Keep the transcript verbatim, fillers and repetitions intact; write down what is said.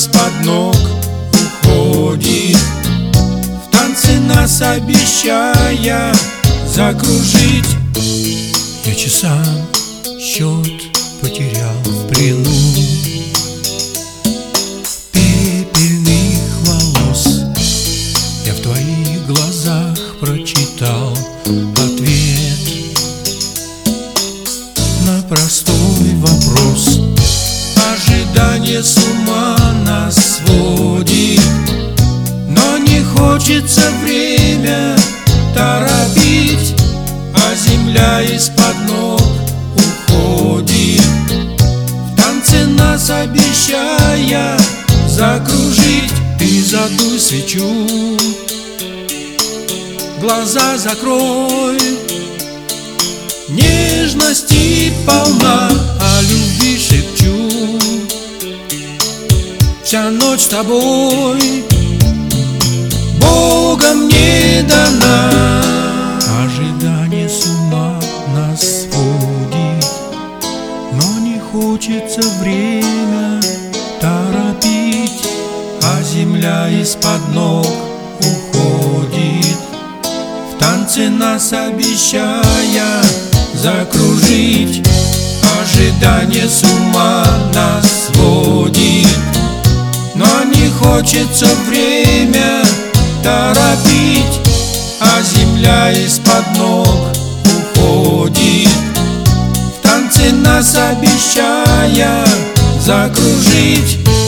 из-под ног уходит, в танце нас обещая закружить. Я часам счет потерял в плену пепельных волос. Я в твоих глазах прочитал ответ на простой вопрос. Ожидание с ума нас сводит, но не хочется время торопить, а земля из-под ног уходит, в танце нас обещая закружить. Ты задуй свечу, глаза закрой, нежности полна, о любви шепчу. Вся ночь с тобой Богом не дана. Ожидание с ума нас сводит, но не хочется время торопить, а земля из-под ног уходит, в танце нас обещая закружить. Ожидание с ума нас сводит, но не хочется время торопить, а земля из-под ног уходит, в танце нас обещая закружить.